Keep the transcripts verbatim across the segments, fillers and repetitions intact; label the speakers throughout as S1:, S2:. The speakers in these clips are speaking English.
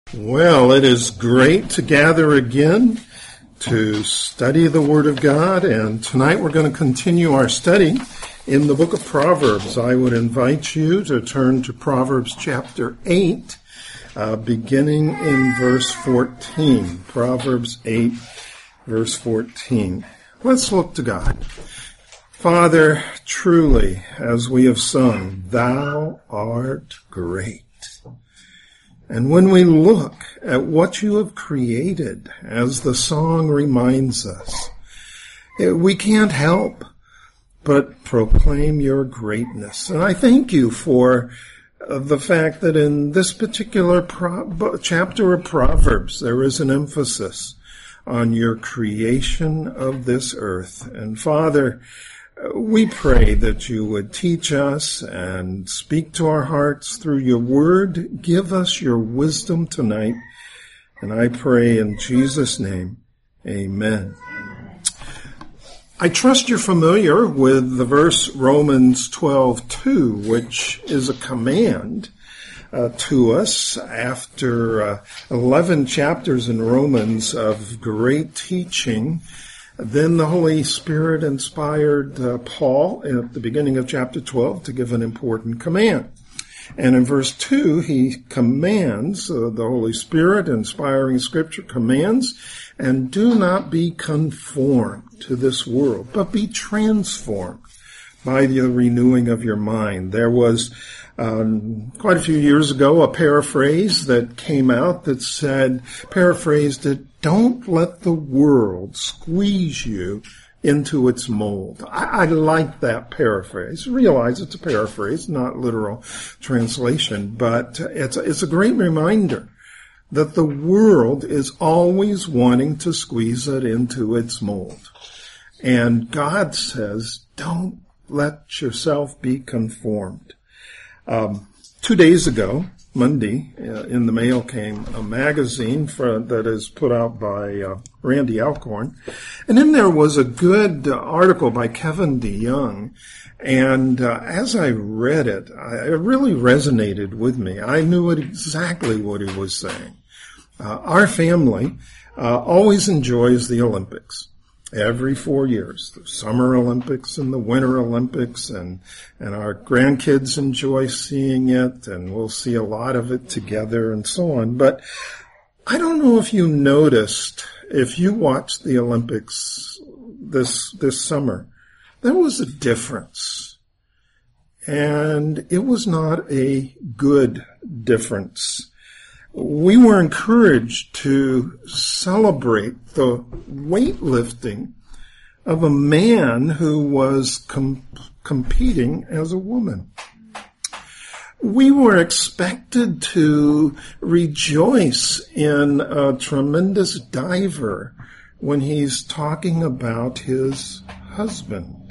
S1: Well, it is great to gather again to study the Word of God, and tonight we're going to continue our study in the book of Proverbs. I would invite you to turn to Proverbs chapter eight, uh, beginning in verse fourteen. Proverbs eight, verse fourteen. Let's look to God. Father, truly, as we have sung, Thou art great. And when we look at what you have created, as the song reminds us, we can't help but proclaim your greatness. And I thank you for the fact that in this particular pro- chapter of Proverbs, there is an emphasis on your creation of this earth. And Father, we pray that you would teach us and speak to our hearts through your word. Give us your wisdom tonight. And I pray in Jesus' name, amen. I trust you're familiar with the verse Romans twelve two, which is a command uh, to us after uh, eleven chapters in Romans of great teaching. Then the Holy Spirit inspired uh, Paul at the beginning of chapter twelve to give an important command. And in verse two, he commands, uh, the Holy Spirit, inspiring Scripture, commands, and do not be conformed to this world, but be transformed by the renewing of your mind. There was um, quite a few years ago a paraphrase that came out that said, paraphrased it, don't let the world squeeze you into its mold. I, I like that paraphrase. Realize it's a paraphrase, not literal translation, but it's a, it's a great reminder that the world is always wanting to squeeze it into its mold. And God says, don't let yourself be conformed. Um, two days ago, Monday, uh, in the mail came a magazine for, that is put out by uh, Randy Alcorn. And in there was a good uh, article by Kevin DeYoung. And uh, as I read it, I, it really resonated with me. I knew it exactly what he was saying. Uh, our family uh, always enjoys the Olympics. Every four years, the Summer Olympics and the Winter Olympics, and, and our grandkids enjoy seeing it, and we'll see a lot of it together and so on. But I don't know if you noticed, if you watched the Olympics this, this summer, there was a difference. And it was not a good difference. We were encouraged to celebrate the weightlifting of a man who was com- competing as a woman. We were expected to rejoice in a tremendous diver when he's talking about his husband.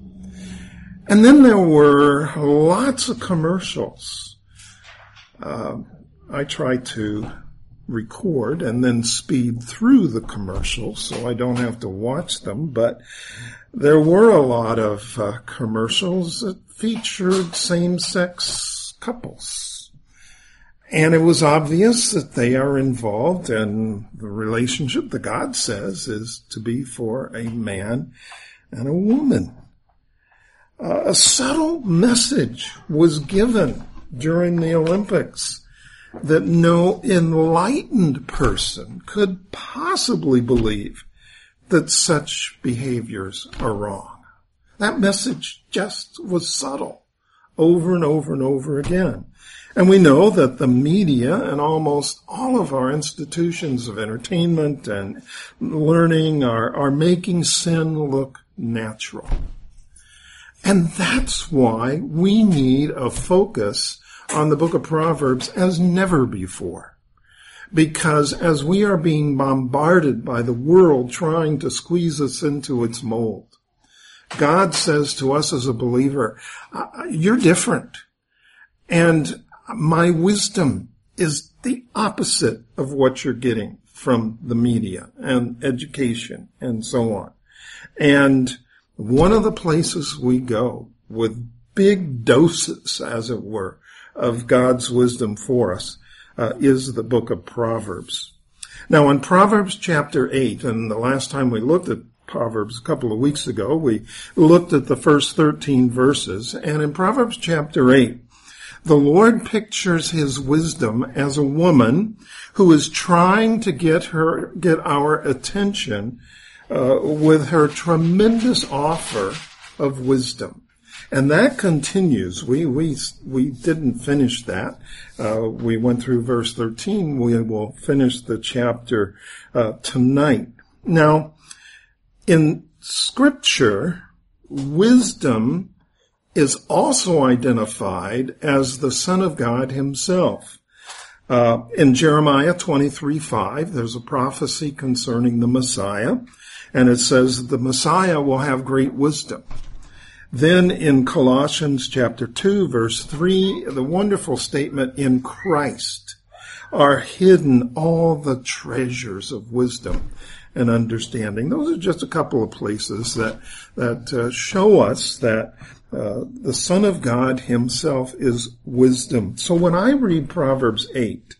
S1: And then there were lots of commercials. Uh, I try to record and then speed through the commercials so I don't have to watch them, but there were a lot of uh, commercials that featured same-sex couples. And it was obvious that they are involved in the relationship that God says is to be for a man and a woman. Uh, a subtle message was given during the Olympics that no enlightened person could possibly believe that such behaviors are wrong. That message just was subtle over and over and over again. And we know that the media and almost all of our institutions of entertainment and learning are, are making sin look natural. And that's why we need a focus on the book of Proverbs as never before. Because as we are being bombarded by the world trying to squeeze us into its mold, God says to us as a believer, you're different. And my wisdom is the opposite of what you're getting from the media and education and so on. And one of the places we go with big doses, as it were, of God's wisdom for us uh, is the book of Proverbs. Now, in Proverbs chapter eight, and the last time we looked at Proverbs a couple of weeks ago, we looked at the first thirteen verses, and in Proverbs chapter eight, the Lord pictures his wisdom as a woman who is trying to get her, get our attention uh, with her tremendous offer of wisdom. And that continues. We, we, we didn't finish that. Uh, we went through verse thirteen. We will finish the chapter, uh, tonight. Now, in Scripture, wisdom is also identified as the Son of God himself. Uh, in Jeremiah twenty-three five, there's a prophecy concerning the Messiah, and it says the Messiah will have great wisdom. Then in Colossians chapter two, verse three, the wonderful statement, in Christ are hidden all the treasures of wisdom and understanding. Those are just a couple of places that, that uh, show us that uh, the Son of God himself is wisdom. So when I read Proverbs eight,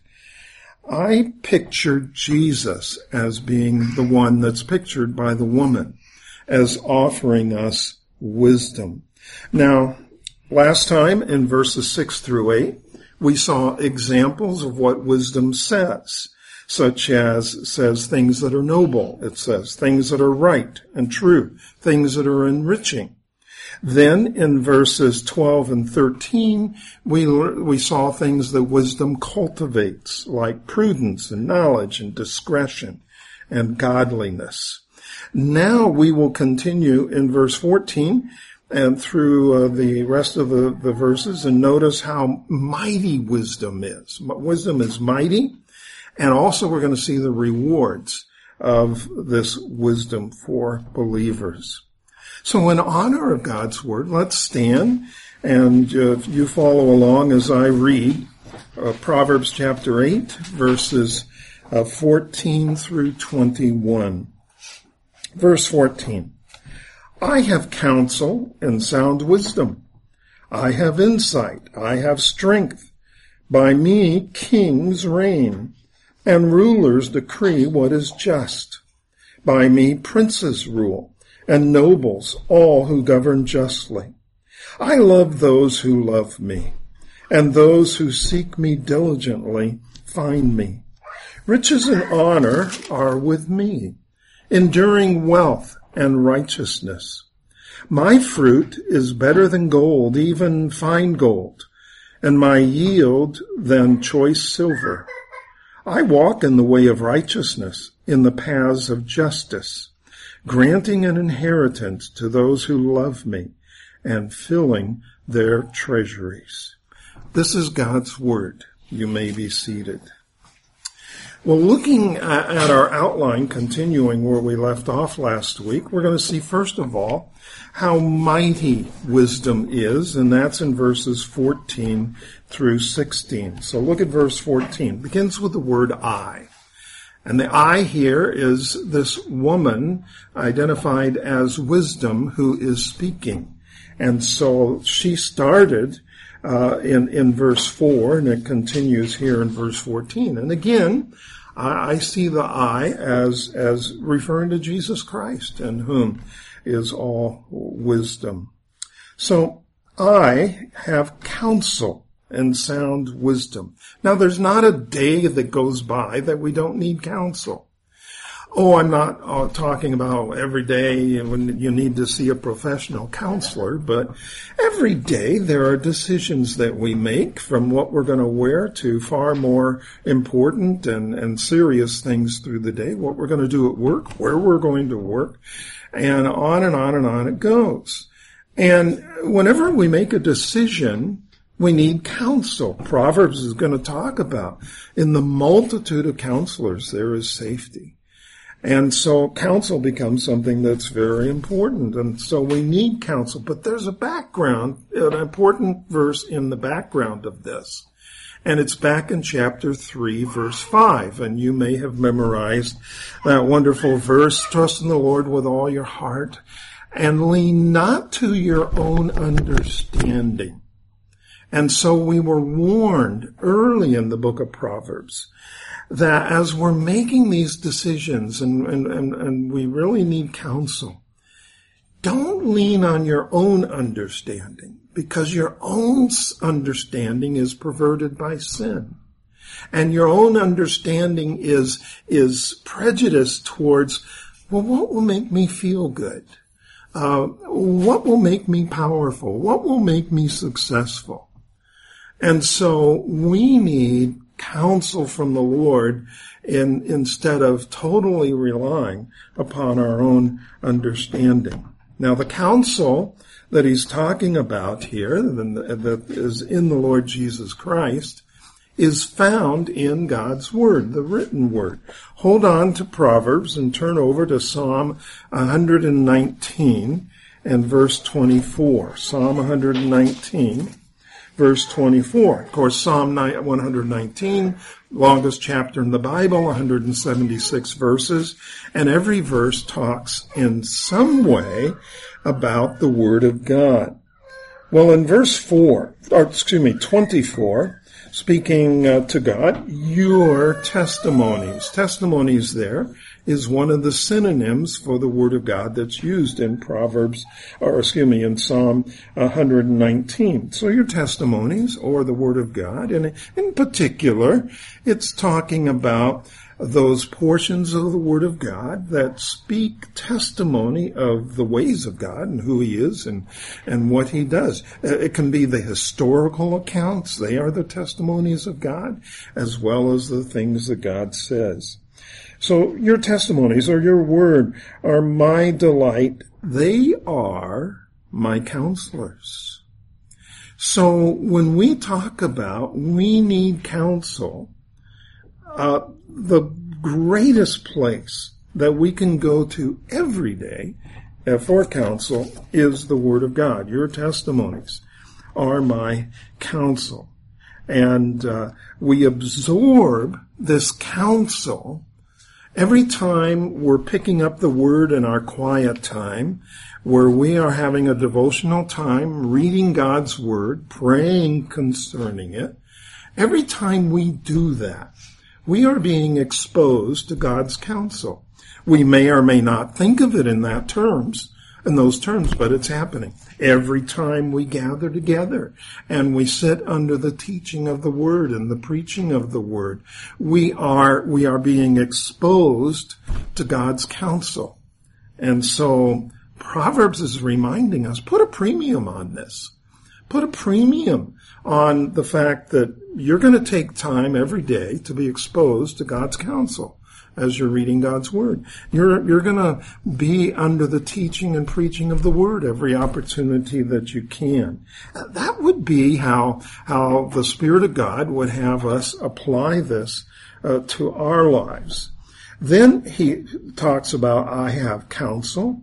S1: I picture Jesus as being the one that's pictured by the woman, as offering us wisdom. Now, last time in verses six through eight, we saw examples of what wisdom says, such as says things that are noble. It says things that are right and true, things that are enriching. Then in verses twelve and thirteen, we we saw things that wisdom cultivates, like prudence and knowledge and discretion and godliness. Now we will continue in verse fourteen and through uh, the rest of the, the verses, and notice how mighty wisdom is. Wisdom is mighty, and also we're going to see the rewards of this wisdom for believers. So in honor of God's word, let's stand, and uh, you follow along as I read uh, Proverbs chapter eight, verses uh, fourteen through twenty-one. Verse fourteen, I have counsel and sound wisdom. I have insight. I have strength. By me kings reign, and rulers decree what is just. By me princes rule, and nobles, all who govern justly. I love those who love me, and those who seek me diligently find me. Riches and honor are with me, enduring wealth and righteousness. My fruit is better than gold, even fine gold, and my yield than choice silver. I walk in the way of righteousness, in the paths of justice, granting an inheritance to those who love me, and filling their treasuries. This is God's word. You may be seated. Well, looking at our outline, continuing where we left off last week, we're going to see, first of all, how mighty wisdom is, and that's in verses fourteen through sixteen. So look at verse fourteen. It begins with the word I. And the I here is this woman identified as wisdom who is speaking. And so she started uh, in, in verse four, and it continues here in verse fourteen. And again, I, I see the I as, as referring to Jesus Christ, in whom is all wisdom. So I have counsel and sound wisdom. Now, there's not a day that goes by that we don't need counsel. Oh, I'm not uh, talking about every day when you need to see a professional counselor, but every day there are decisions that we make, from what we're going to wear to far more important and, and serious things through the day, what we're going to do at work, where we're going to work, and on and on and on it goes. And whenever we make a decision, we need counsel. Proverbs is going to talk about, in the multitude of counselors, there is safety. And so counsel becomes something that's very important. And so we need counsel. But there's a background, an important verse in the background of this. And it's back in chapter three, verse five. And you may have memorized that wonderful verse, trust in the Lord with all your heart, and lean not to your own understanding. And so we were warned early in the book of Proverbs that as we're making these decisions, and, and, and, and we really need counsel, don't lean on your own understanding, because your own understanding is perverted by sin. And your own understanding is, is prejudiced towards, well, what will make me feel good? Uh, what will make me powerful? What will make me successful? And so we need counsel from the Lord in, instead of totally relying upon our own understanding. Now, the counsel that he's talking about here, that is in the Lord Jesus Christ, is found in God's Word, the written Word. Hold on to Proverbs and turn over to Psalm one nineteen and verse twenty-four. Psalm one nineteen, verse twenty-four. Of course, Psalm one nineteen, longest chapter in the Bible, one hundred seventy-six verses, and every verse talks in some way about the Word of God. Well, in verse four, or excuse me, twenty-four, speaking uh, to God, your testimonies. Testimonies there is one of the synonyms for the Word of God that's used in Proverbs, or excuse me, in Psalm one nineteen. So your testimonies, or the Word of God, and in particular, it's talking about those portions of the Word of God that speak testimony of the ways of God and who He is and, and what He does. It can be the historical accounts. They are the testimonies of God, as well as the things that God says. So your testimonies, or your Word, are my delight. They are my counselors. So when we talk about we need counsel, uh, the greatest place that we can go to every day uh, for counsel is the Word of God. Your testimonies are my counsel. And uh, we absorb this counsel every time we're picking up the Word in our quiet time, where we are having a devotional time, reading God's Word, praying concerning it. Every time we do that, we are being exposed to God's counsel. We may or may not think of it in that terms, in those terms, but it's happening. Every time we gather together and we sit under the teaching of the Word and the preaching of the Word, we are, we are being exposed to God's counsel. And so Proverbs is reminding us, put a premium on this. Put a premium on the fact that you're going to take time every day to be exposed to God's counsel as you're reading God's Word. You're, you're going to be under the teaching and preaching of the Word every opportunity that you can. That would be how, how the Spirit of God would have us apply this uh, to our lives. Then he talks about, I have counsel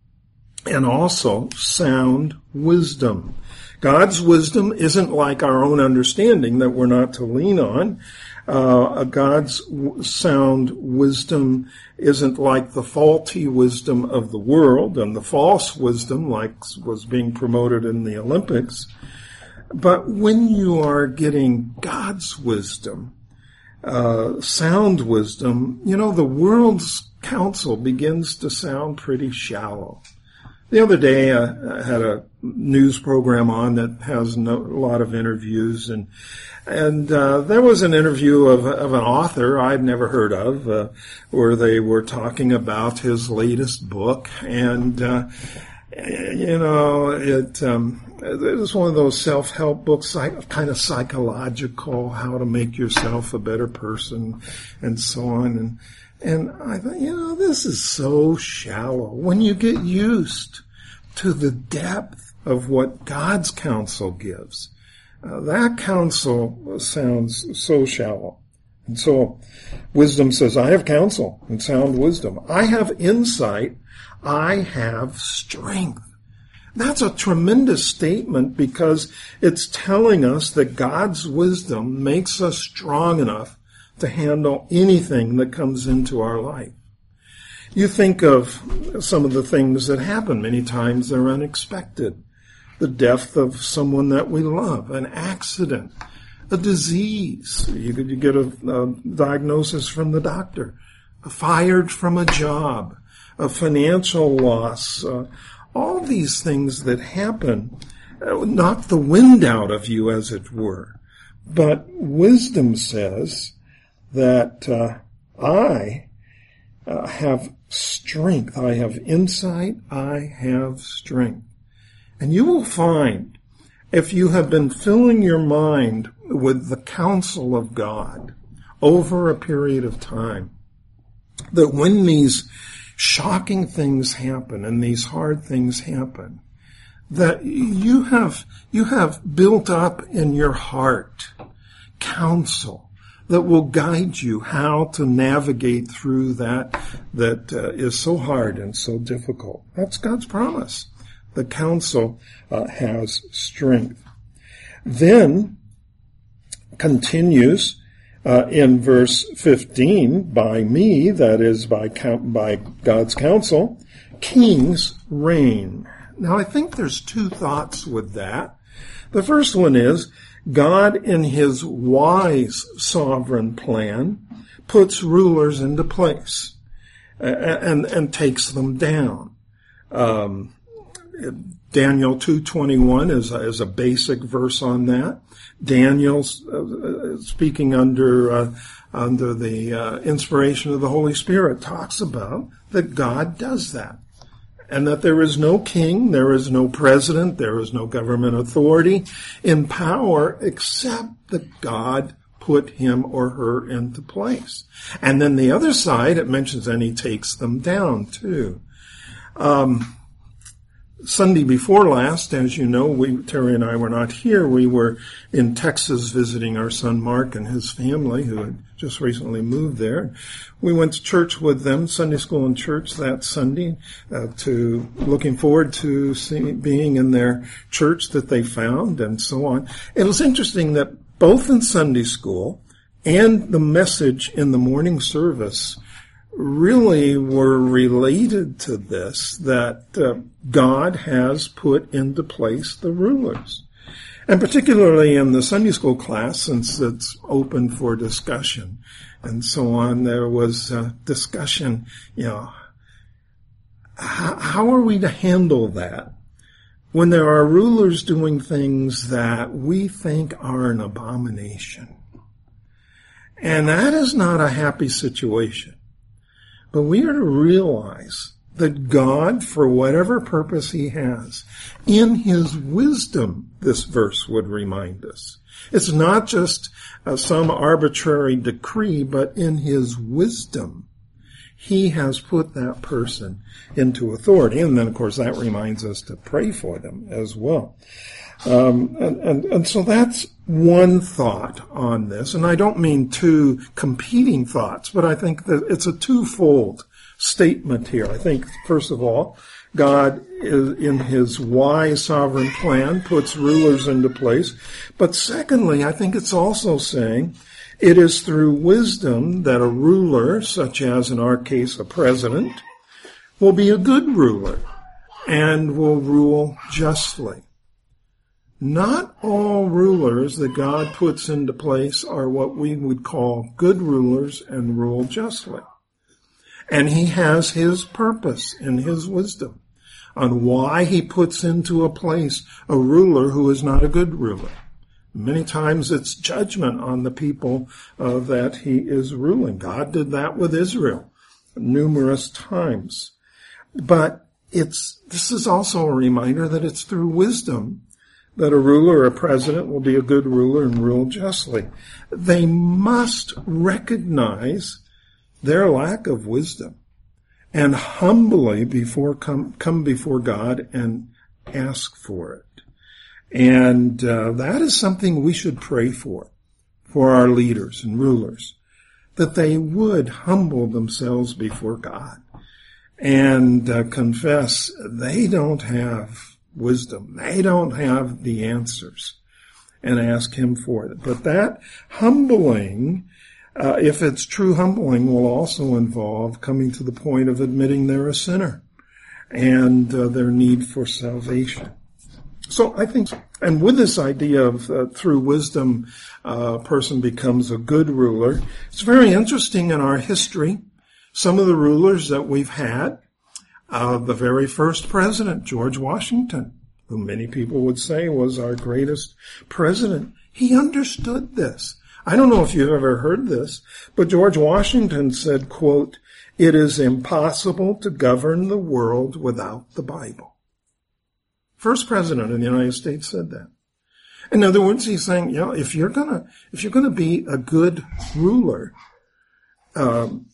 S1: and also sound wisdom. God's wisdom isn't like our own understanding that we're not to lean on. Uh, God's w- sound wisdom isn't like the faulty wisdom of the world and the false wisdom like was being promoted in the Olympics. But when you are getting God's wisdom, uh, sound wisdom, you know, the world's counsel begins to sound pretty shallow. The other day, uh, I had a news program on that has no, a lot of interviews, and and uh, there was an interview of, of an author I'd never heard of, uh, where they were talking about his latest book, and uh, you know, it um, it was one of those self-help books, kind of psychological, how to make yourself a better person, and so on, and. And I thought, you know, this is so shallow. When you get used to the depth of what God's counsel gives, uh, that counsel sounds so shallow. And so wisdom says, I have counsel and sound wisdom. I have insight. I have strength. That's a tremendous statement because it's telling us that God's wisdom makes us strong enough to handle anything that comes into our life. You think of some of the things that happen. Many times they're unexpected. the death of someone that we love, an accident, a disease. You, you get a, a diagnosis from the doctor, fired from a job, a financial loss, uh, all these things that happen uh, knock the wind out of you, as it were. But wisdom says that uh, I uh, have strength. I have insight. I have strength. And you will find, if you have been filling your mind with the counsel of God over a period of time, that when these shocking things happen and these hard things happen, that you have you have built up in your heart counsel that will guide you how to navigate through that that uh, is so hard and so difficult. That's God's promise. The counsel uh, has strength. Then continues uh, in verse fifteen, by me, that is by by God's counsel, kings reign. Now I think there's two thoughts with that. The first one is God in his wise sovereign plan puts rulers into place and, and, and takes them down. Um, Daniel two twenty-one is a, is a basic verse on that. Daniel's uh, speaking under uh, under the uh, inspiration of the Holy Spirit talks about that God does that, and that there is no king, there is no president, there is no government authority in power except that God put him or her into place. And then the other side, it mentions, and he takes them down too. Um, Sunday before last, as you know, we, Terry and I were not here. We were in Texas visiting our son Mark and his family, who had just recently moved there. We went to church with them, Sunday school and church that Sunday, uh, to looking forward to see, being in their church that they found and so on. It was interesting that both in Sunday school and the message in the morning service really were related to this, that uh, God has put into place the rulers. And particularly in the Sunday school class, since it's open for discussion and so on, there was a discussion, you know, how, how are we to handle that when there are rulers doing things that we think are an abomination? And that is not a happy situation. But we are to realize that God, for whatever purpose he has, in his wisdom, this verse would remind us. It's not just uh, some arbitrary decree, but in his wisdom, he has put that person into authority. And then, of course, that reminds us to pray for them as well. Um, and, and, and so that's one thought on this. And I don't mean two competing thoughts, but I think that it's a twofold statement here. I think, first of all, God is, in his wise sovereign plan, puts rulers into place. But secondly, I think it's also saying it is through wisdom that a ruler, such as in our case a president, will be a good ruler and will rule justly. Not all rulers that God puts into place are what we would call good rulers and rule justly. And he has his purpose in his wisdom on why he puts into a place a ruler who is not a good ruler. Many times it's judgment on the people uh, that he is ruling. God did that with Israel numerous times. But it's this is also a reminder that it's through wisdom that a ruler or a president will be a good ruler and rule justly. They must recognize their lack of wisdom and humbly before come, come before God and ask for it. And uh, that is something we should pray for, for our leaders and rulers, that they would humble themselves before God and uh, confess they don't have wisdom. They don't have the answers, and ask him for it. But that humbling, uh, if it's true humbling, will also involve coming to the point of admitting they're a sinner and uh, their need for salvation. So I think, and with this idea of uh, through wisdom, uh, a person becomes a good ruler, it's very interesting in our history. Some of the rulers that we've had, uh, the very first president, George Washington, who many people would say was our greatest president, he understood this. I don't know if you've ever heard this, but George Washington said, quote, "It is impossible to govern the world without the Bible." First president of the United States said that. In other words, he's saying, you know, if you're gonna, if you're gonna be a good ruler, um,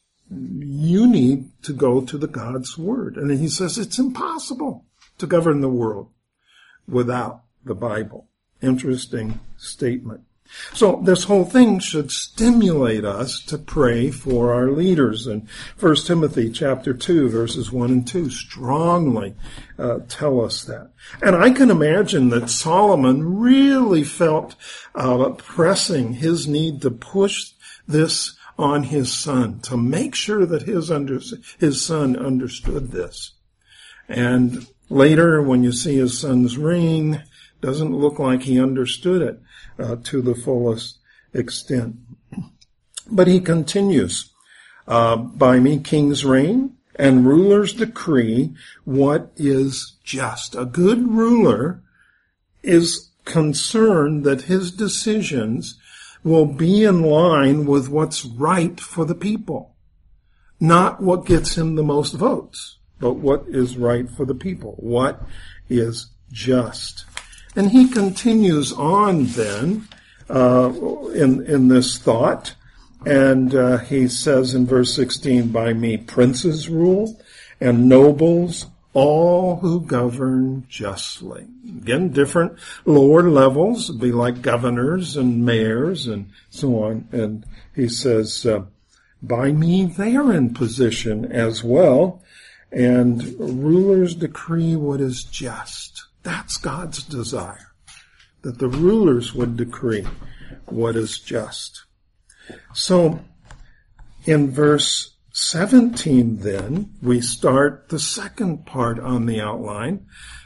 S1: you need to go to the God's Word. And then he says it's impossible to govern the world without the Bible. Interesting statement. So this whole thing should stimulate us to pray for our leaders. And First Timothy chapter two, verses one and two strongly uh, tell us that. And I can imagine that Solomon really felt uh, pressing his need to push this on his son, to make sure that his under, his son understood this. And later, when you see his son's ring, doesn't look like he understood it uh, to the fullest extent. But he continues, uh, by me kings reign and rulers decree what is just. A good ruler is concerned that his decisions will be in line with what's right for the people. Not what gets him the most votes, but what is right for the people. What is just. And he continues on then uh, in in this thought, and uh, he says in verse sixteen, by me princes rule, and nobles, all who govern justly. Again, different lower levels, would be like governors and mayors and so on. And he says, uh, by me they are in position as well, and rulers decree what is just. That's God's desire, that the rulers would decree what is just. So, in verse seventeen then, we start the second part on the outline,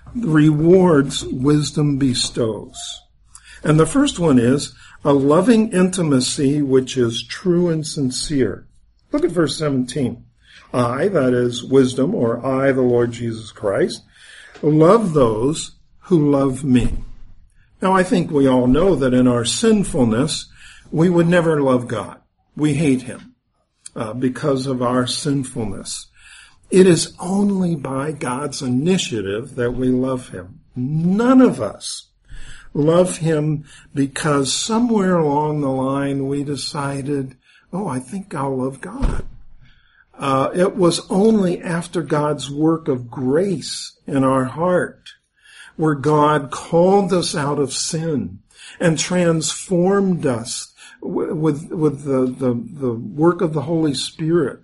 S1: rewards wisdom bestows. And the first one is a loving intimacy which is true and sincere. Look at verse seventeen. I, that is wisdom, or I, the Lord Jesus Christ, love those who love me. Now, I think we all know that in our sinfulness, we would never love God. We hate him uh, because of our sinfulness. It is only by God's initiative that we love him. None of us love him because somewhere along the line we decided, oh, I think I'll love God. Uh, it was only after God's work of grace in our heart, where God called us out of sin and transformed us with, with the, the, the work of the Holy Spirit,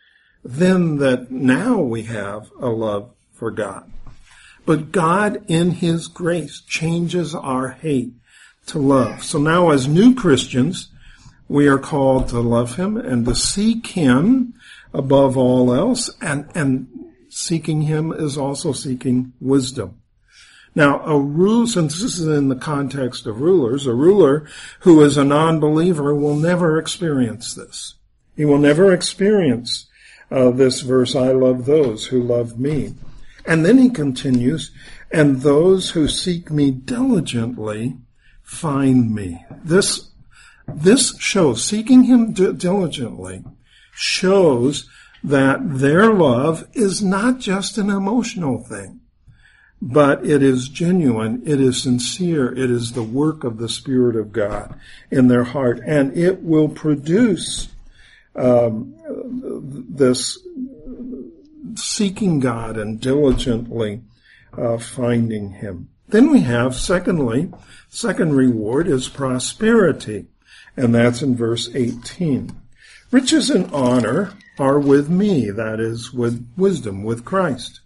S1: then that now we have a love for God. But God, in his grace, changes our hate to love. So now as new Christians, we are called to love him and to seek him above all else, and, and seeking him is also seeking wisdom. Now, a rule, since this is in the context of rulers, a ruler who is a non-believer will never experience this. He will never experience uh, this verse, I love those who love me. And then he continues, and those who seek me diligently find me. This, this shows, seeking him d- diligently shows that their love is not just an emotional thing, but it is genuine, it is sincere, it is the work of the Spirit of God in their heart, and it will produce um, this seeking God and diligently uh, finding him. Then we have, secondly, second reward is prosperity, and that's in verse eighteen. Riches and honor are with me, that is, with wisdom, with Christ.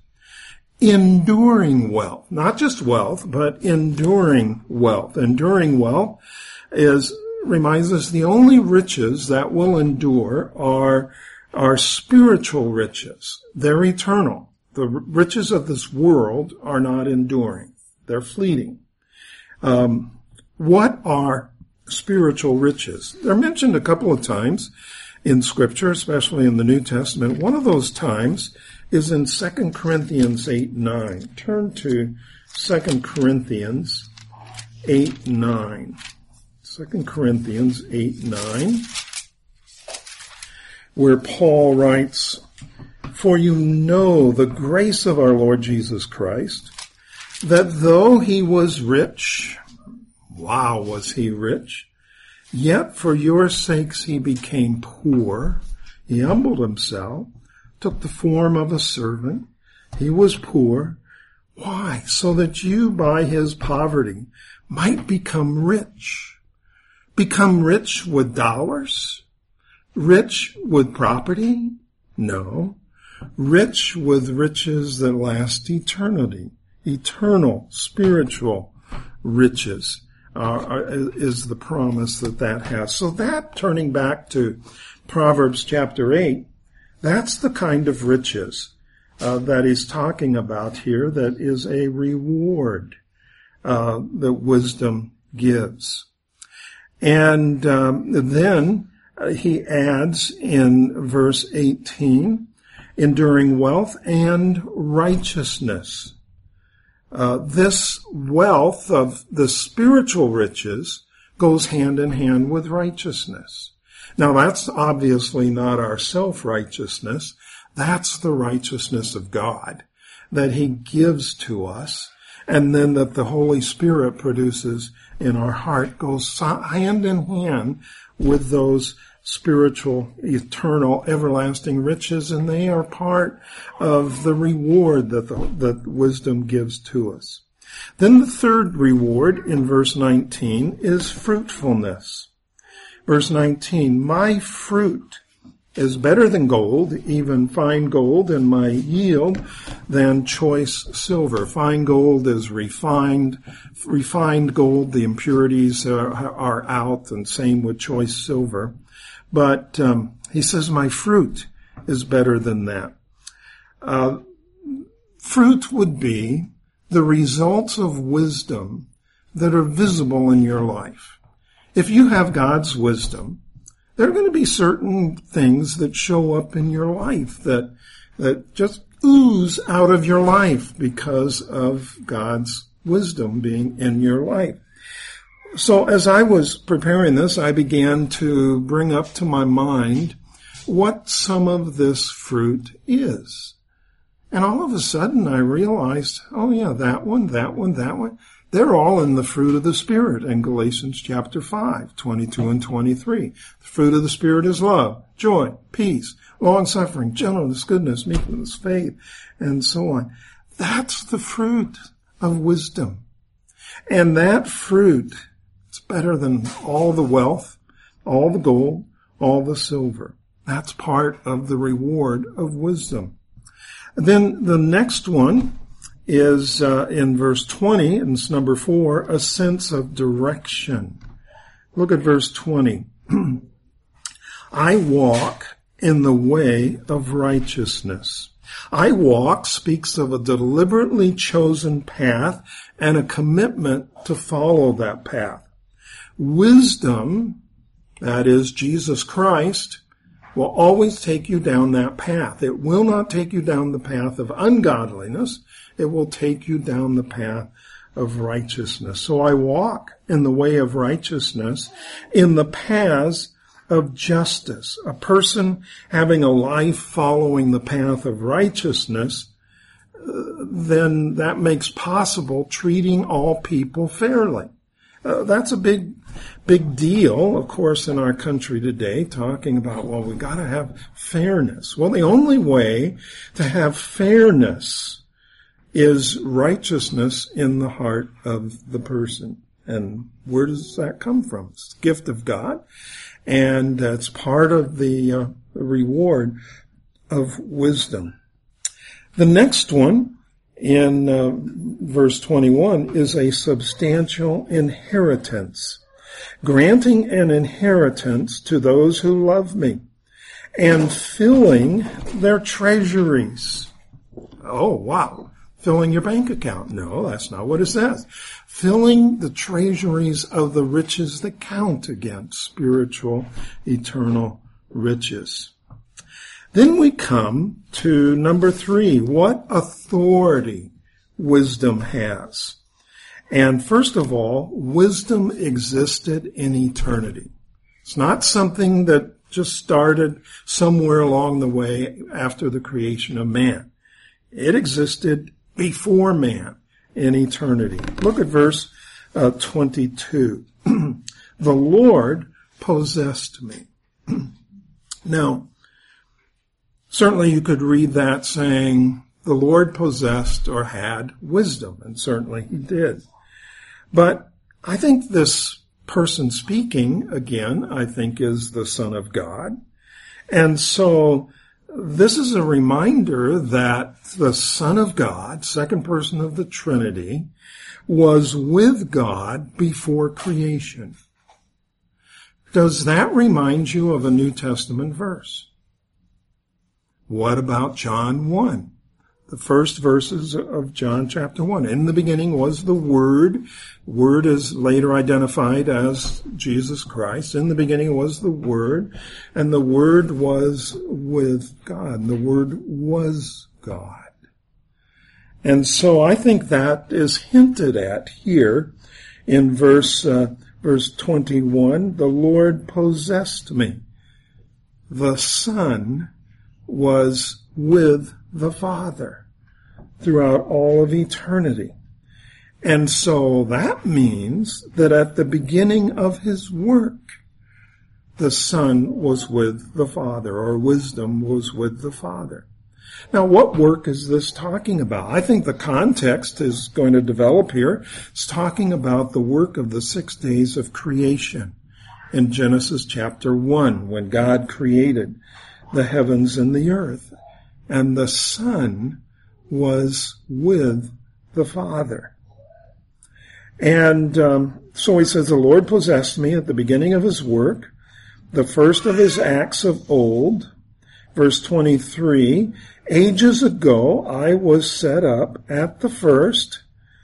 S1: Enduring wealth, not just wealth, but enduring wealth. Enduring wealth is, reminds us the only riches that will endure are, are spiritual riches. They're eternal. The riches of this world are not enduring. They're fleeting. Um, what are spiritual riches? They're mentioned a couple of times in Scripture, especially in the New Testament. One of those times is in Second Corinthians eight nine. Turn to Second Corinthians eight nine. Second Corinthians eight nine, where Paul writes, "For you know the grace of our Lord Jesus Christ, that though he was rich," wow, was he rich, "yet for your sakes he became poor. He humbled himself, took the form of a servant. He was poor." Why? So that you by his poverty might become rich. Become rich with dollars? Rich with property? No. Rich with riches that last eternity. Eternal, spiritual riches uh, is the promise that that has. So that, turning back to Proverbs chapter eight, that's the kind of riches uh, that he's talking about here, that is a reward uh, that wisdom gives. And um, then uh, he adds in verse eighteen, enduring wealth and righteousness. Uh, this wealth of the spiritual riches goes hand in hand with righteousness. Now, that's obviously not our self-righteousness. That's the righteousness of God that he gives to us, and then that the Holy Spirit produces in our heart, goes hand in hand with those spiritual, eternal, everlasting riches, and they are part of the reward that the, that wisdom gives to us. Then the third reward in verse nineteen is fruitfulness. Verse nineteen, "My fruit is better than gold, even fine gold, and my yield than choice silver." Fine gold is refined. Refined gold, the impurities are, are out, and same with choice silver. But um, he says, my fruit is better than that. Uh, fruit would be the results of wisdom that are visible in your life. If you have God's wisdom, there are going to be certain things that show up in your life that that just ooze out of your life because of God's wisdom being in your life. So as I was preparing this, I began to bring up to my mind what some of this fruit is. And all of a sudden I realized, oh yeah, that one, that one, that one. They're all in the fruit of the Spirit in Galatians chapter five, twenty-two and twenty-three. The fruit of the Spirit is love, joy, peace, long-suffering, gentleness, goodness, meekness, faith, and so on. That's the fruit of wisdom. And that fruit, it's better than all the wealth, all the gold, all the silver. That's part of the reward of wisdom. And then the next one is uh, in verse twenty, and it's number four, a sense of direction. Look at verse twenty. I walk in the way of righteousness. I walk speaks of a deliberately chosen path and a commitment to follow that path. Wisdom, that is Jesus Christ, will always take you down that path. It will not take you down the path of ungodliness. It will take you down the path of righteousness. So I walk in the way of righteousness, in the paths of justice. A person having a life following the path of righteousness, uh, then that makes possible treating all people fairly. Uh, that's a big, big deal, of course, in our country today, talking about, well, we've got to have fairness. Well, the only way to have fairness is righteousness in the heart of the person. And where does that come from? It's the gift of God, and uh, it's part of the uh, reward of wisdom. The next one, in uh, verse twenty-one, is a substantial inheritance, granting an inheritance to those who love me, and filling their treasuries. Oh, wow. filling your bank account. No, that's not what it says. Filling the treasuries of the riches that count against spiritual, eternal riches. Then we come to number three, what authority wisdom has. And first of all, wisdom existed in eternity. It's not something that just started somewhere along the way after the creation of man. It existed before man in eternity. Look at verse uh, twenty-two. The Lord possessed me. Now, certainly you could read that saying, the Lord possessed or had wisdom, and certainly he did. But I think this person speaking, again, I think is the Son of God. And so this is a reminder that the Son of God, second person of the Trinity, was with God before creation. Does that remind you of a New Testament verse? What about John one? The first verses of John chapter one. In the beginning was the Word. Word is later identified as Jesus Christ. In the beginning was the Word, and the Word was with God. The Word was God. And so I think that is hinted at here in verse uh, verse twenty-one. The Lord possessed me. The Son was with the Father throughout all of eternity. And so that means that at the beginning of his work, the Son was with the Father, or wisdom was with the Father. Now, what work is this talking about? I think the context is going to develop here. It's talking about the work of the six days of creation in Genesis chapter one, when God created the heavens and the earth. And the Son was with the Father. And um, so he says, the Lord possessed me at the beginning of his work, the first of his acts of old. Verse twenty-three, ages ago I was set up at the first,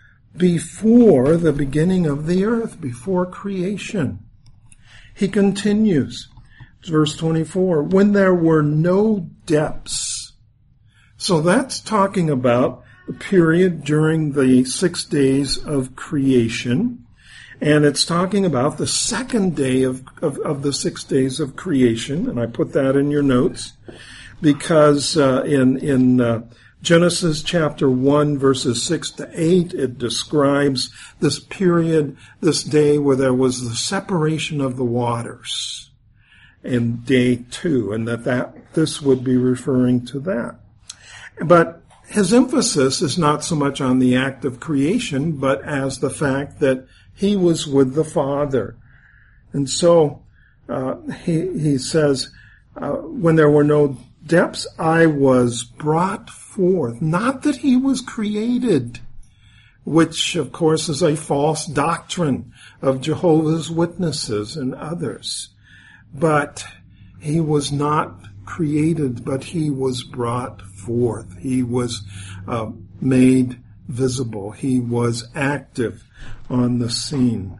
S1: before the beginning of the earth, before creation. He continues, verse twenty-four, when there were no depths. So that's talking about the period during the six days of creation. And it's talking about the second day of, of, of the six days of creation. And I put that in your notes because uh, in, in uh, Genesis chapter one, verses six to eight, it describes this period, this day where there was the separation of the waters in day two, and that, that this would be referring to that. But his emphasis is not so much on the act of creation, but as the fact that he was with the Father. And so uh, he, he says, uh, when there were no depths, I was brought forth. Not that he was created, which, of course, is a false doctrine of Jehovah's Witnesses and others. But he was not created, but he was brought forth. He was uh, made visible. He was active on the scene.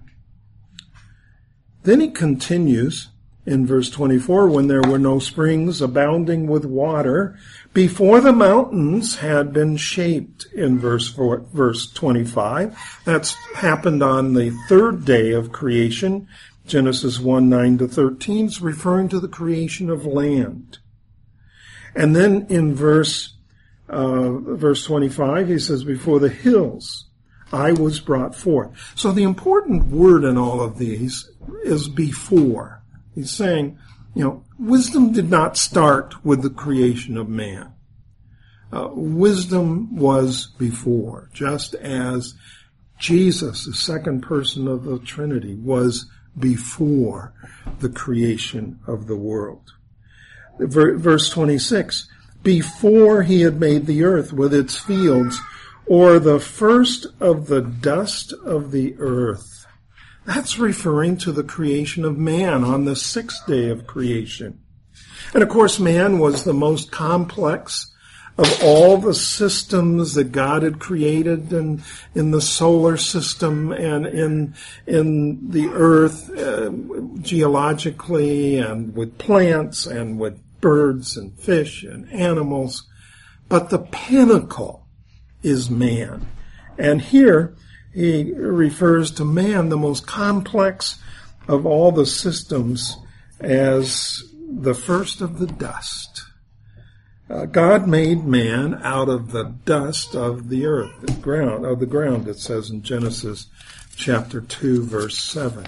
S1: Then he continues in verse twenty-four, when there were no springs abounding with water, before the mountains had been shaped, in verse four, verse twenty-five. That's happened on the third day of creation. Genesis one, nine to thirteen is referring to the creation of land. And then in verse uh, verse twenty-five, he says, before the hills I was brought forth. So the important word in all of these is before. He's saying, you know, wisdom did not start with the creation of man. Uh, wisdom was before, just as Jesus, the second person of the Trinity, was before the creation of the world. Verse twenty-six, before he had made the earth with its fields, or the first of the dust of the earth. That's referring to the creation of man on the sixth day of creation. And of course, man was the most complex of all the systems that God had created in, in the solar system and in, in the earth, uh, geologically and with plants and with birds and fish and animals. But the pinnacle is man. And here he refers to man, the most complex of all the systems, as the first of the dust. Uh, God made man out of the dust of the earth, the ground, of the ground, it says in Genesis chapter two, verse seven.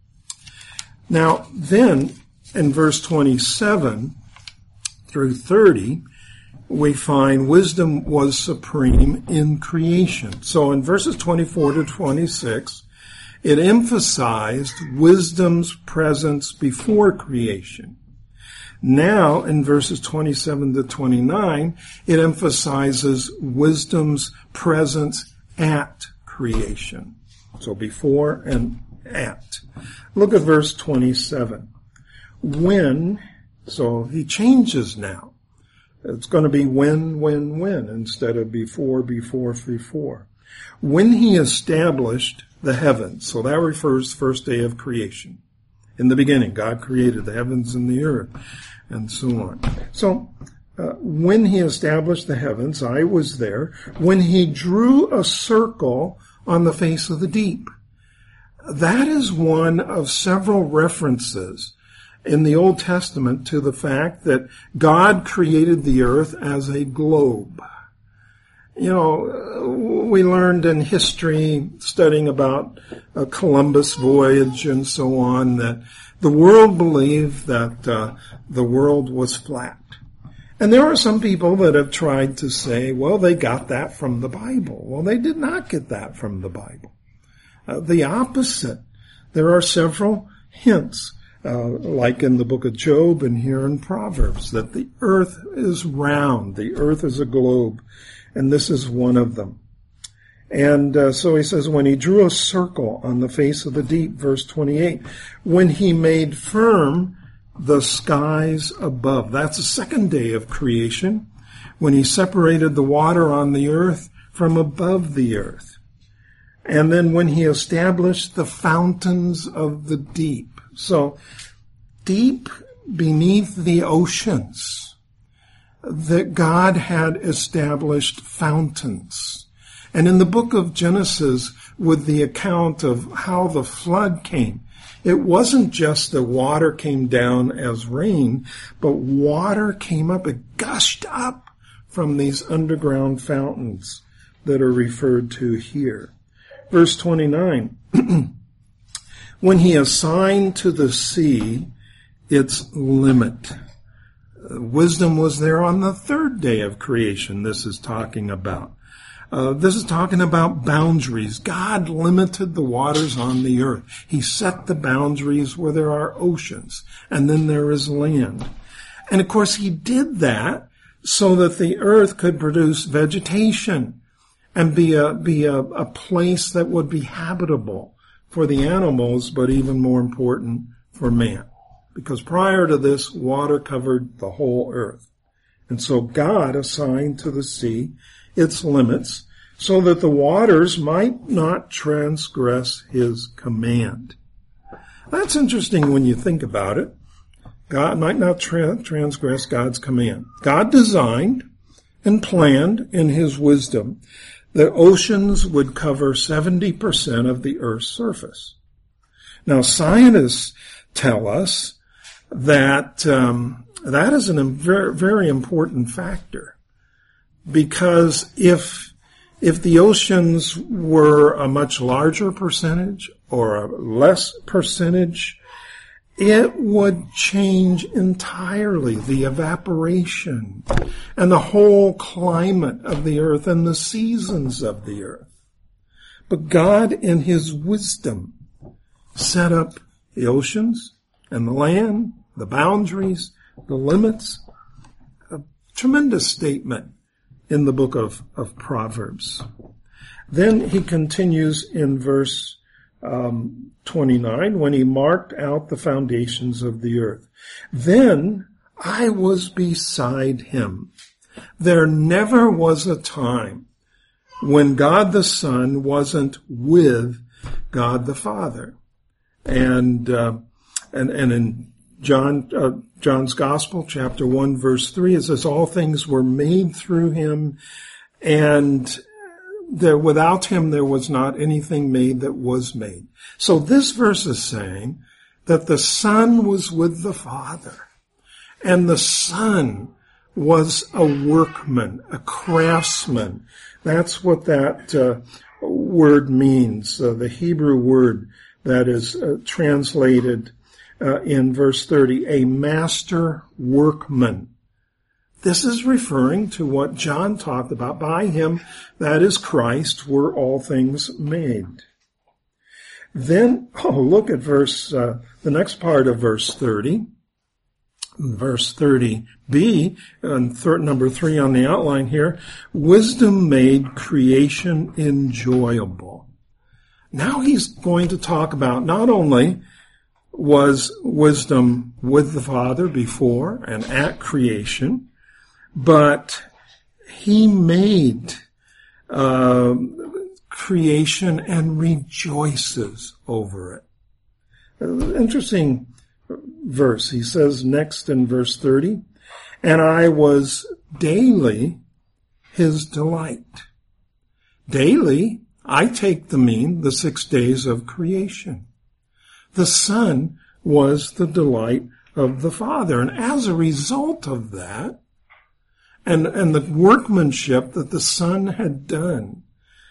S1: Now, then, in verse twenty-seven through thirty, we find wisdom was supreme in creation. So in verses twenty-four to twenty-six, it emphasized wisdom's presence before creation. Now, in verses twenty-seven to twenty-nine, it emphasizes wisdom's presence at creation. So before and at. Look at verse twenty-seven. When, so he changes now. It's going to be when, when, when, instead of before, before, before. When he established the heavens, so that refers to the first day of creation. In the beginning, God created the heavens and the earth, and so on. So, uh, when he established the heavens, I was there. When he drew a circle on the face of the deep. That is one of several references in the Old Testament to the fact that God created the earth as a globe. You know, we learned in history, studying about a Columbus voyage and so on, that the world believed that uh, the world was flat. And there are some people that have tried to say, well, they got that from the Bible. Well, they did not get that from the Bible. Uh, the opposite. There are several hints, uh, like in the book of Job and here in Proverbs, that the earth is round. The earth is a globe. And this is one of them. And uh, so he says, when he drew a circle on the face of the deep, verse twenty-eight, when he made firm the skies above. That's the second day of creation, when he separated the water on the earth from above the earth. And then when he established the fountains of the deep. So deep beneath the oceans, that God had established fountains. And in the book of Genesis, with the account of how the flood came, it wasn't just that water came down as rain, but water came up, it gushed up from these underground fountains that are referred to here. Verse twenty-nine, when he assigned to the sea its limit. Wisdom was there on the third day of creation, this is talking about. Uh, this is talking about boundaries. God limited the waters on the earth. He set the boundaries where there are oceans, and then there is land. And of course, he did that so that the earth could produce vegetation and be a, be a, a place that would be habitable for the animals, but even more important, for man. Because prior to this, water covered the whole earth. And so God assigned to the sea its limits so that the waters might not transgress his command. That's interesting when you think about it. God might not tra- transgress God's command. God designed and planned in his wisdom that oceans would cover seventy percent of the earth's surface. Now, scientists tell us that um, that is a very, very important factor, because if if the oceans were a much larger percentage or a less percentage, it would change entirely the evaporation and the whole climate of the earth and the seasons of the earth. But God, in his wisdom, set up the oceans and the land, the boundaries, the limits. A tremendous statement in the book of, of Proverbs. Then he continues in verse um, twenty-nine, when he marked out the foundations of the earth. Then I was beside him. There never was a time when God the Son wasn't with God the Father. And uh, and and in John uh, John's Gospel, chapter one, verse three, it says, all things were made through him, and there, without him there was not anything made that was made. So this verse is saying that the Son was with the Father, and the Son was a workman, a craftsman. That's what that uh, word means, uh, the Hebrew word that is uh, translated uh, in verse thirty, a master workman. This is referring to what John talked about. By him, that is Christ, were all things made. Then, oh, look at verse, uh, the next part of verse thirty. Verse thirty b, and third, number three on the outline here, wisdom made creation enjoyable. Now he's going to talk about not only was wisdom with the Father before and at creation, but he made uh, creation and rejoices over it. Uh, interesting verse. He says next in verse thirty, and I was daily his delight. Daily, I take the mean, the six days of creation. The Son was the delight of the Father. And as a result of that, and, and the workmanship that the Son had done,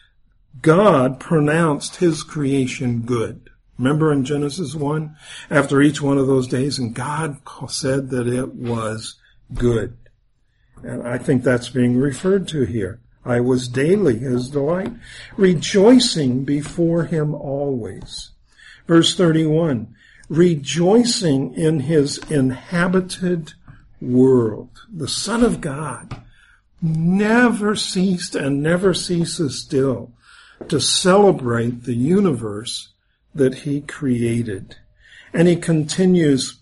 S1: God pronounced his creation good. Remember in Genesis one, after each one of those days, and God said that it was good. And I think that's being referred to here. I was daily his delight, rejoicing before him always. Verse thirty-one, rejoicing in his inhabited world. The Son of God never ceased and never ceases still to celebrate the universe that he created. And he continues,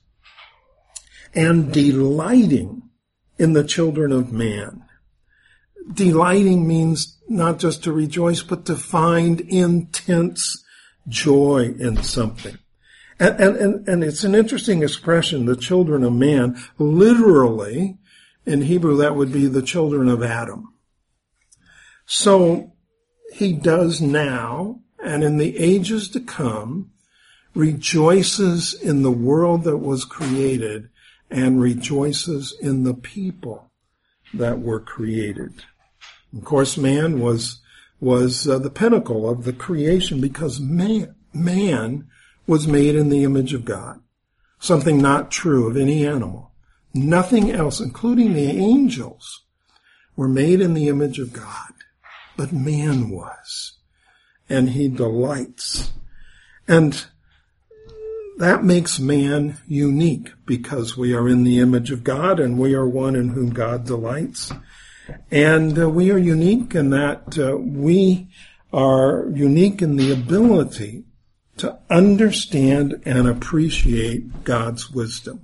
S1: and delighting in the children of man. Delighting means not just to rejoice, but to find intense joy in something. And, and, and, and it's an interesting expression, the children of man. Literally, in Hebrew, that would be the children of Adam. So he does now, and in the ages to come, rejoices in the world that was created and rejoices in the people that were created. Of course, man was was uh, the pinnacle of the creation because man, man was made in the image of God, something not true of any animal. Nothing else, including the angels, were made in the image of God, but man was. And he delights. And that makes man unique because we are in the image of God and we are one in whom God delights. And uh, we are unique in that uh, we are unique in the ability to understand and appreciate God's wisdom.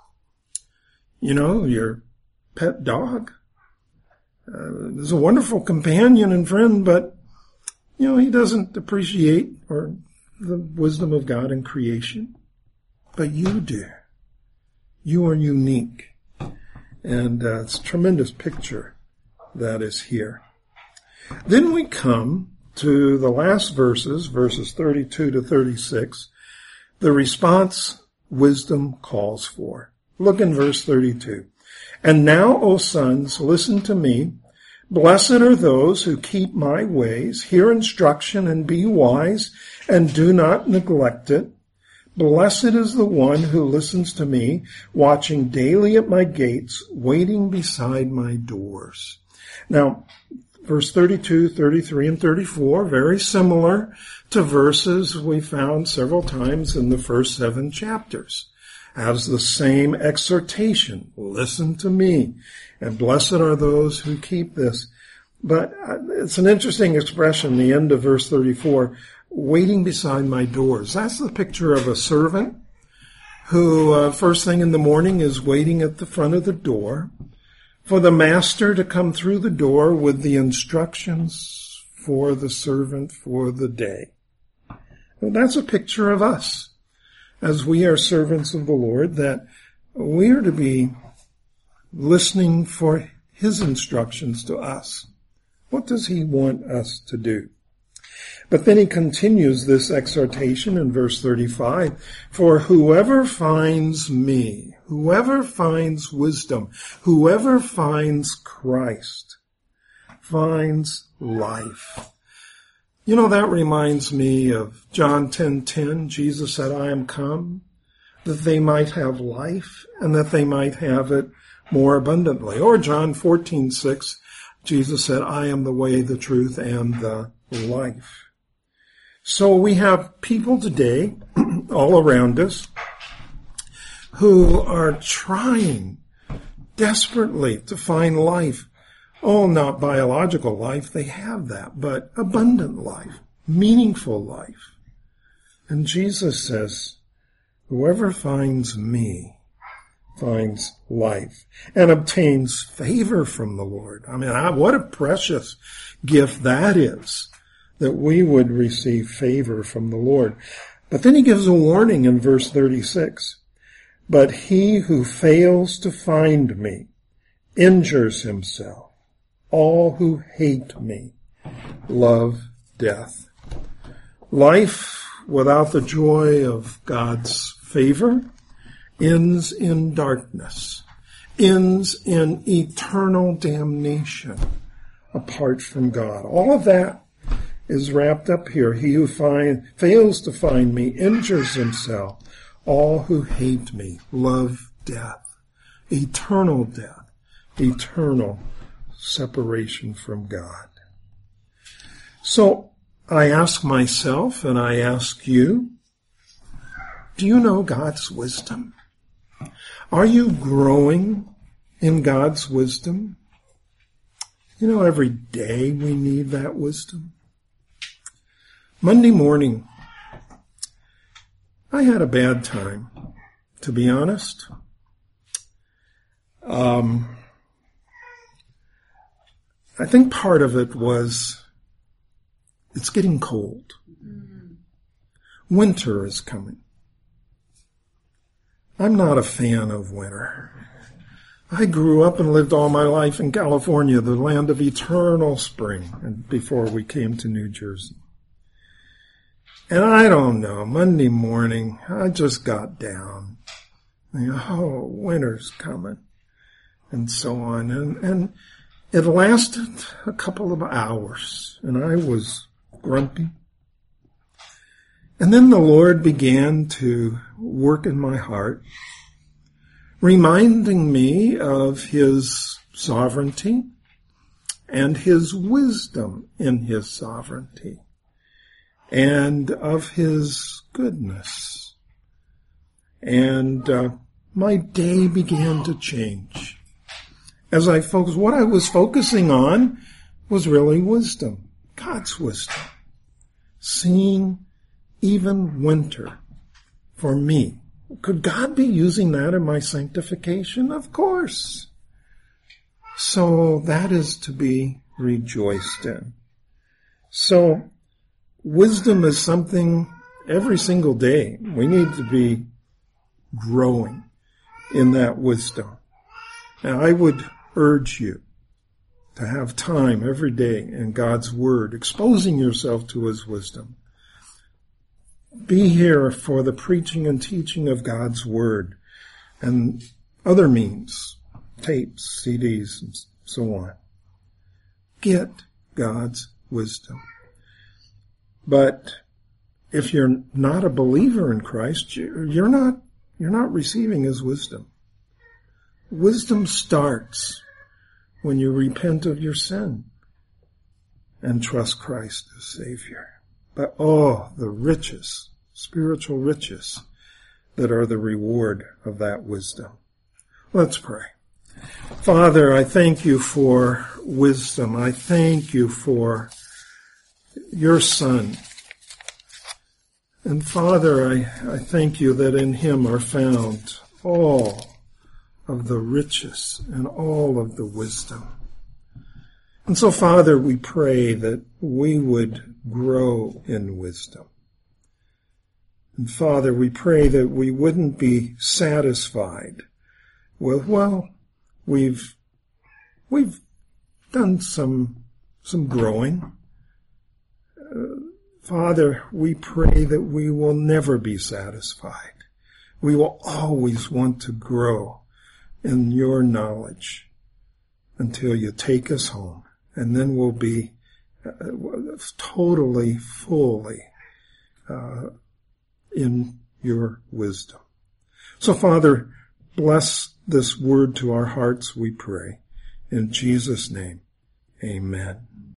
S1: You know, your pet dog uh, is a wonderful companion and friend, but you know, he doesn't appreciate or the wisdom of God in creation. But you do. You are unique. And uh, it's a tremendous picture that is here. Then we come to the last verses, verses thirty-two to thirty-six, the response wisdom calls for. Look in verse thirty-two. And now, O sons, listen to me. Blessed are those who keep my ways, hear instruction, and be wise, and do not neglect it. Blessed is the one who listens to me, watching daily at my gates, waiting beside my doors. Now, verse thirty-two, thirty-three, and thirty-four, very similar to verses we found several times in the first seven chapters. Has the same exhortation, listen to me, and blessed are those who keep this. But it's an interesting expression, the end of verse thirty-four, waiting beside my doors. That's the picture of a servant who, uh, first thing in the morning, is waiting at the front of the door for the master to come through the door with the instructions for the servant for the day. Well, that's a picture of us as we are servants of the Lord, that we are to be listening for his instructions to us. What does he want us to do? But then he continues this exhortation in verse thirty-five, for whoever finds me, whoever finds wisdom, whoever finds Christ, finds life. You know, that reminds me of John ten ten. Jesus said, I am come that they might have life and that they might have it more abundantly. Or John fourteen six, Jesus said, I am the way, the truth, and the life. So we have people today all around us who are trying desperately to find life. Oh, not biological life, they have that, but abundant life, meaningful life. And Jesus says, whoever finds me finds life and obtains favor from the Lord. I mean, what a precious gift that is, that we would receive favor from the Lord. But then he gives a warning in verse thirty-six. But he who fails to find me injures himself. All who hate me love death. Life without the joy of God's favor ends in darkness, ends in eternal damnation apart from God. All of that is wrapped up here. He who find, fails to find me injures himself. All who hate me love death, eternal death, eternal separation from God. So I ask myself and I ask you, do you know God's wisdom? Are you growing in God's wisdom? You know, every day we need that wisdom. Monday morning, I had a bad time, to be honest. Um, I think part of it was it's getting cold. Winter is coming. I'm not a fan of winter. I grew up and lived all my life in California, the land of eternal spring, and before we came to New Jersey. And I don't know, Monday morning, I just got down. You know, oh, winter's coming, and so on. And, and it lasted a couple of hours, and I was grumpy. And then the Lord began to work in my heart, reminding me of his sovereignty and his wisdom in his sovereignty, and of his goodness. And uh, my day began to change. As I focused, what I was focusing on was really wisdom, God's wisdom. Seeing even winter for me. Could God be using that in my sanctification? Of course. So that is to be rejoiced in. So wisdom is something every single day we need to be growing in that wisdom. Now I would urge you to have time every day in God's Word, exposing yourself to his wisdom. Be here for the preaching and teaching of God's Word and other means, tapes, C Ds, and so on. Get God's wisdom. But if you're not a believer in Christ, you're not, you're not receiving his wisdom. Wisdom starts when you repent of your sin and trust Christ as Savior. But oh, the riches, spiritual riches that are the reward of that wisdom. Let's pray. Father, I thank you for wisdom. I thank you for your Son. And Father, I, I thank you that in him are found all, of the riches and all of the wisdom. And so, Father, we pray that we would grow in wisdom. And Father, we pray that we wouldn't be satisfied with, well, we've we've done some some growing. Uh, Father, we pray that we will never be satisfied. We will always want to grow in your knowledge until you take us home, and then we'll be uh, totally, fully uh, in your wisdom. So, Father, bless this word to our hearts, we pray. In Jesus' name, amen.